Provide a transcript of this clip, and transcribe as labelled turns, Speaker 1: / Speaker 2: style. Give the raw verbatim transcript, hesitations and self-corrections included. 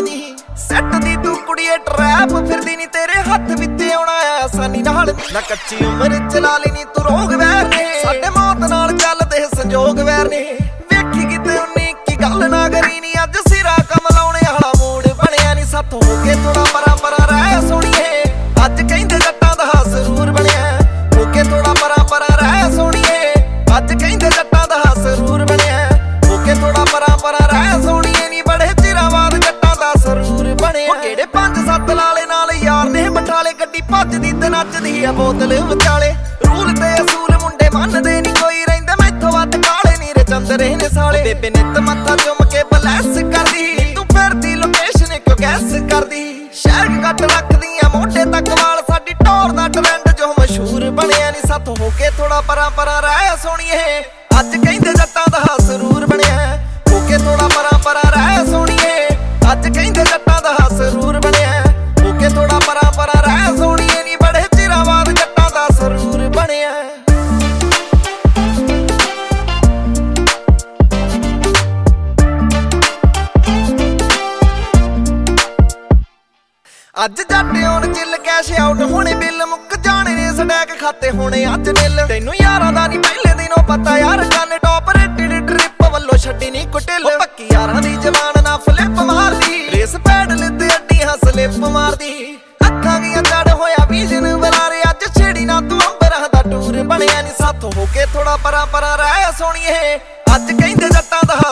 Speaker 1: ਨੀ ਸੈੱਟ ਦੀ ਤੂੰ ਕੁੜੀਏ ਟਰੈਪ ਫਿਰਦੀ ਨੀ ਤੇਰੇ ਹੱਥ ਵਿੱਚ ਆਉਣਾ ਆਸਾਨੀ ਨਾਲ ਨਾ ਕੱਚੀ ਉਮਰ ਚਲਾ ਲਈ ਨੀ ਤੂੰ ਰੋਗ ਵੈਰ ਨੇ ਸਾਡੇ ਮੌਤ ਨਾਲ ਚੱਲਦੇ ਸੰਜੋਗ ਵੈਰ ਨੇ ਵੇਖੀ ਕਿਤੇ ਉਨੀ ਕੀ ਗੱਲ ਨਾ ਕਰੀ ਨੀ ਅੱਜ ਸਿਰਾ ਕਮਲਾਉਣੇ ਵਾਲਾ ਮੂਡ ਬਣਿਆ ਨੀ ਸਾਥੋਂ ਹੋ ਕੇ ਥੋੜਾ ਪਰਾਂ ਪਰਾਂ ਰਹਿ ਸੋਣੀਏ ਅੱਜ ਕਹਿੰਦੇ ਜੱਟਾਂ ਦਾ ਸਰੂਰ ਬਣਿਆ ਹੋ ਕੇ ਥੋੜਾ ਪਰਾਂ ਪਰਾਂ ਰਹਿ ਸੋਣੀਏ ਅੱਜ ਕਹਿੰਦੇ ਜੱਟਾਂ ਦਾ ਸਰੂਰ ਬਣਿਆ ਹੋ ਕੇ ਥੋੜਾ ਪਰਾਂ ਪਰਾਂ ਰਹਿ ਸੋਣੀਏ ਨੀ ਬੜੇ ਚਿਰਾਂ ਬਾਅਦ ਜੱਟਾਂ ਦਾ ਸਰੂਰ ਬਣਿਆ ਕਿਹੜੇ ਪੰਜ ਸੱਤ ਲਾਲੇ ਨਾਲ ਯਾਰ ਨੇ ਬਟਾਲੇ ਗੱਡੀ ਭੱਜਦੀ ਤੇ ਨੱਚਦੀ ਆ ਬੋਤਲ ਵਿਚਾਲੇ ਰੂਲ ਤੇ ਅਸੂਲ ਮੁੰਡੇ ਮੰਨਦੇ ਨੀ ਕੋਈ ਰਹਿੰਦਾ ਮੈਥੋਂ ਵੱਧ ਕਾਲੇ ਨੀ ਰਚੰਦਰੇ ਨੇ ਸਾਲੇ ਬੇਬੇ ਨਿੱਤ ਮੱਥਾ ਚੁੰਮ ਕੇ ਬਲੈਸ ਕਰਦੀ ਤੂੰ ਫਿਰਦੀ ਲੋਕੇਸ਼ਨ ਕਿਉਂ ਗੈਸ ਕਰਦੀ ਸ਼ਹਿਰ ਕੱਟ ਰੱਖਦੀਆਂ ਮੋਢੇ ਤੱਕ ਵਾਲ ਸਾਡੀ ਟੌਰ ਦਾ ਟ੍ਰੈਂਡ ਜੋ ਮਸ਼ਹੂਰ ਬਣਿਆ ਨੀ ਸਾਥੋਂ ਹੋ ਕੇ ਥੋੜਾ ਪਰਾਂ ਪਰਾਂ ਰਹਿ ਸੋਣੀਏ ਅੱਜ ਕਹਿੰਦੇ ਜੱਟਾਂ ਦਾ ਸਰੂਰ ਬਣਿਆ ਹੋ ਕੇ ਥੋੜਾ ਪਰਾਂ ਪਰਾਂ ਰਹਿ ਸੋਣੀਏ ਅੱਜ ਕਹਿੰਦੇ ਜੱਟਾਂ ਦਾ ਸਰੂਰ ਬਣਿਆ ਹੋ ਕੇ ਥੋੜਾ ਪਰਾਂ ਪਰਾਂ ਰਹਿ ਸੋਣੀਏ ਨੀ ਬੜੇ ਚਿਰਾਂ ਬਾਅਦ ਜੱਟਾਂ ਦਾ ਸਰੂਰ ਬਣਿਆ ਅੱਜ ਜੱਟ ਆਉਣ ਚਿੱਲ ਕੈਸ਼ ਆਊਟ ਹੋਣੇ ਬਿੱਲ ਮੁੱਕ ਜਾਣੇ ਨੇ ਸਟੈਕ ਖਾਤੇ ਹੋਣੇ ਅੱਜ ਨਿੱਲ ਤੈਨੂੰ ਯਾਰਾਂ ਦਾ ਨੀ ਪਹਿਲੇ ਦਿਨੋਂ ਪਤਾ ਯਾਰ ਗਨ ਟੌਪ ਰੇਟਡ ਟ੍ਰਿਪ ਵੱਲੋਂ ਛੱਡੀ ਨੀ ਕੁਟਿਲ ਪੱਕੀ ਯਾਰਾਂ ਦੀ ਜਵਾਨ ਨਾ ਫਲਿੱਪ ਮਾਰਦੀ ਰੇਸ ਪੈਡਲ ਤੇ ਅੱਡੀਆਂ ਸਲਿੱਪ ਮਾਰਦੀ ਅੱਖਾਂ ਗੀਆਂ ਚੜ ਹੋਇਆ ਵਿਜ਼ਨ ਬਲਾਰੇ ਅੱਜ ਛੇੜੀ ਨਾ ਤੂੰ ਅੰਬਰਾਂ ਦਾ ਟੂਰ ਬਣਿਆ ਨੀ ਸਾਥੋਂ ਹੋ ਕੇ ਥੋੜਾ ਪਰਾਂ ਪਰਾਂ ਰਹਿ ਸੋਣੀਏ ਅੱਜ ਕਹਿੰਦੇ ਜੱਟਾਂ ਦਾ